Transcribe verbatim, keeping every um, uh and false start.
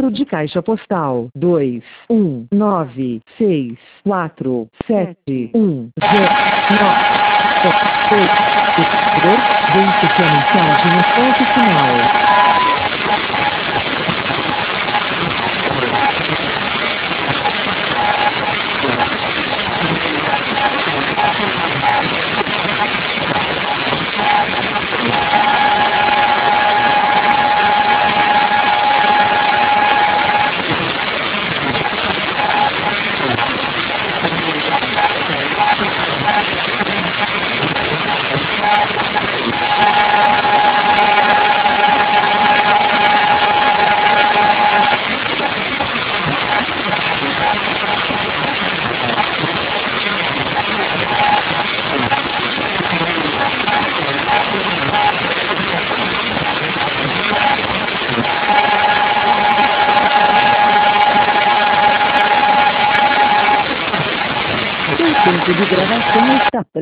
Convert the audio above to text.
Número de caixa postal dois um nove seis quatro sete um zero nove. Deixe sua mensagem no ponto final. Seu tempo de gravação está